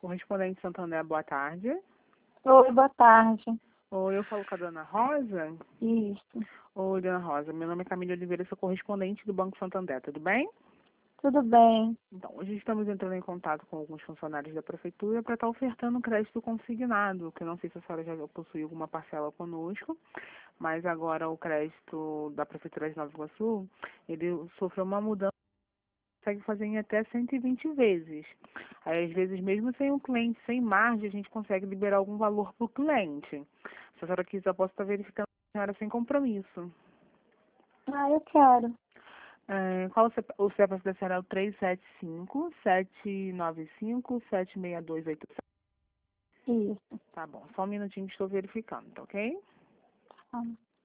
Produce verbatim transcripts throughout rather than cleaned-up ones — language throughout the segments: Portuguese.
Correspondente Santander, boa tarde. Oi, boa tarde. Oi, eu falo com a dona Rosa. Isso. Oi, dona Rosa. Meu nome é Camila Oliveira, sou correspondente do Banco Santander, tudo bem? Tudo bem. Então, hoje estamos entrando em contato com alguns funcionários da prefeitura para estar ofertando crédito consignado, que eu não sei se a senhora já possui alguma parcela conosco, mas agora o crédito da prefeitura de Nova Iguaçu, ele sofreu uma mudança, consegue fazer em até cento e vinte vezes. Aí, às vezes, mesmo sem o cliente, sem margem, a gente consegue liberar algum valor para o cliente. Se a senhora quiser, eu posso estar verificando a senhora sem compromisso. Ah, eu quero. É, qual o C P F? O C P F da senhora é o três sete cinco, sete nove cinco, sete seis dois oito sete. Isso. Tá bom, só um minutinho que estou verificando, tá ok? Ah.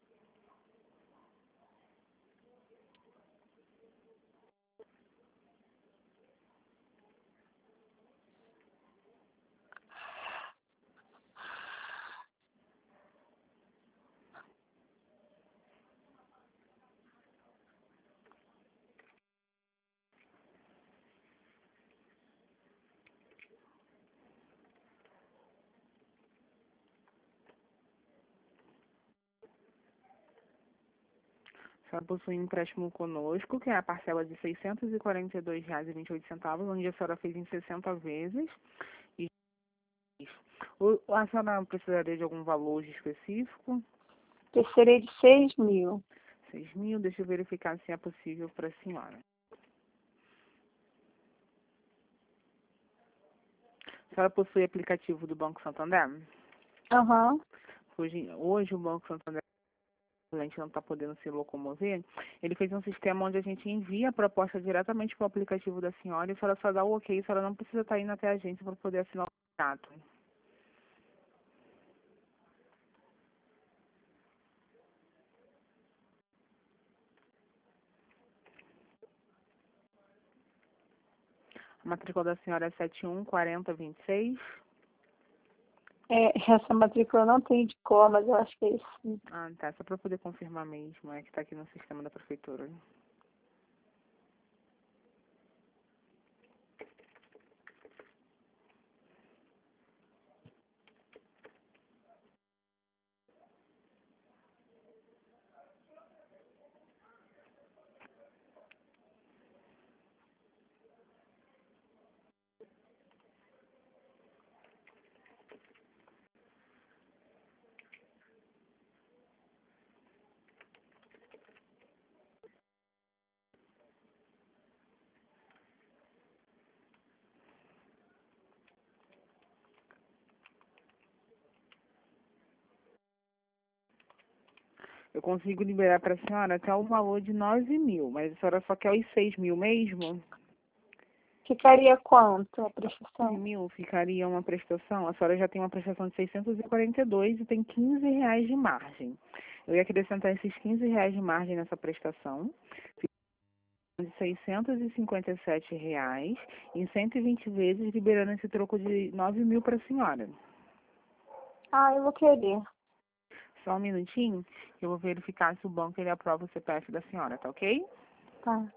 A senhora possui um empréstimo conosco, que é a parcela de seiscentos e quarenta e dois reais e vinte e oito centavos, onde a senhora fez em sessenta vezes. E o- a senhora precisaria de algum valor específico? Terceirei de seis mil. seis mil, deixa eu verificar se é possível para a senhora. A senhora possui aplicativo do Banco Santander? Aham. Hoje, hoje o Banco Santander, a gente não está podendo se locomover, ele fez um sistema onde a gente envia a proposta diretamente para o aplicativo da senhora e a senhora só dá o ok, a senhora não precisa estar indo até a agência para poder assinar o contrato. A matrícula da senhora é sete um quatro zero dois seis. É, essa matrícula eu não tenho de cor, mas eu acho que é isso. Sim. Ah, tá, só para poder confirmar mesmo, é que está aqui no sistema da prefeitura. Eu consigo liberar para a senhora até o valor de nove mil, mas a senhora só quer os seis mil mesmo? Ficaria quanto a nove prestação? mil ficaria uma prestação, a senhora já tem uma prestação de seiscentos e quarenta e dois e tem quinze reais de margem. Eu ia acrescentar esses quinze reais de margem nessa prestação, de seiscentos e cinquenta e sete reais, em cento e vinte vezes, liberando esse troco de nove mil para a senhora. Ah, eu vou querer. Só um minutinho, que eu vou verificar se o banco ele aprova o C P F da senhora, tá ok? Tá.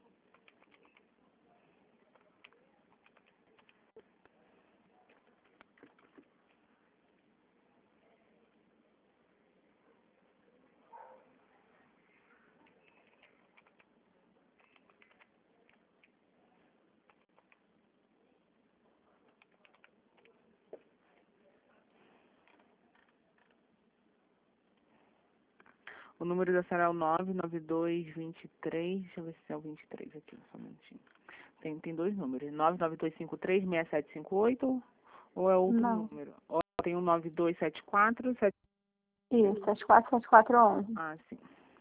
O número da senhora é o nove nove dois dois três, deixa eu ver se é o vinte e três aqui, só um minutinho. Tem, tem dois números, nove nove dois cinco três, seis sete cinco oito, ou é outro Não. número? Ou tem um nove dois sete quatro, sete... Isso, sete quatro sete quatro onze. Ah, sim.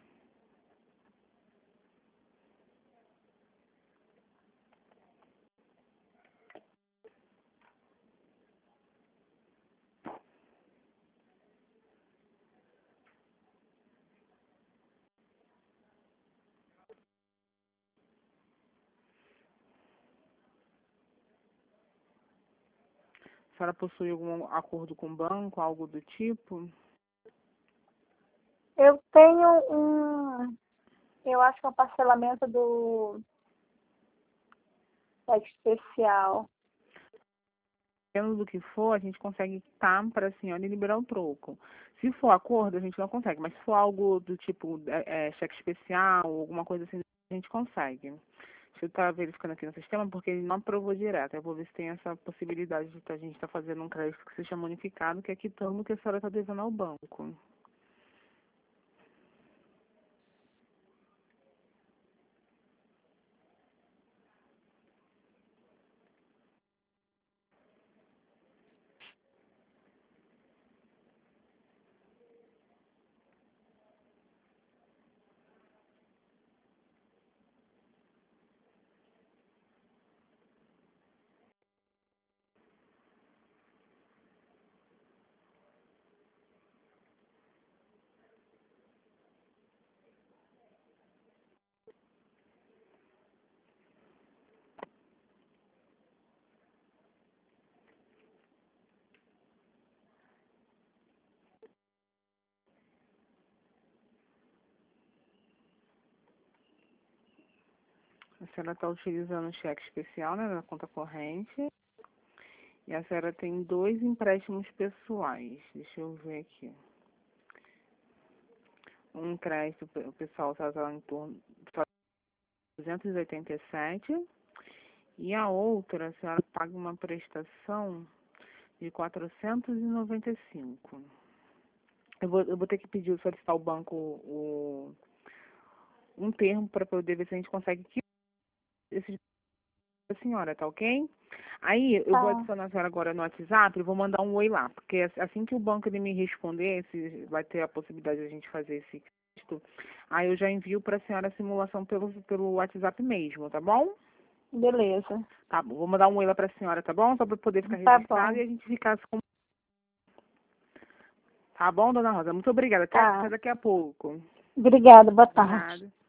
A senhora possui algum acordo com o banco, algo do tipo? Eu tenho um... Eu acho que é um parcelamento do... É especial. dependendo do que for, a gente consegue quitar para a senhora e liberar o troco. Se for acordo, a gente não consegue, mas se for algo do tipo é, é, cheque especial, alguma coisa assim, a gente consegue. Deixa eu estar verificando aqui no sistema, porque ele não aprovou direto. Eu vou ver se tem essa possibilidade de a gente estar fazendo um crédito que se chama unificado, que é quitando o que a senhora está devendo ao banco. A senhora está utilizando o cheque especial, né, na conta corrente. E a senhora tem dois empréstimos pessoais. Deixa eu ver aqui. Um crédito, o pessoal está em torno de duzentos e oitenta e sete. E a outra, a senhora paga uma prestação de quatrocentos e noventa e cinco. Eu vou, eu vou ter que pedir, solicitar ao banco o, um termo para poder ver se a gente consegue quitar esse da senhora, tá ok? Aí eu Tá. vou adicionar a senhora agora no WhatsApp e vou mandar um oi lá, porque assim que o banco ele me responder, se vai ter a possibilidade de a gente fazer esse crédito, aí eu já envio para a senhora a simulação pelo, pelo WhatsApp mesmo, tá bom? Beleza. Tá bom, vou mandar um oi lá para a senhora, tá bom? Só para poder ficar Tá registrado bom. e a gente ficar com... Tá bom, dona Rosa? Muito obrigada. Até, Tá. até daqui a pouco. Obrigada, boa De tarde. nada.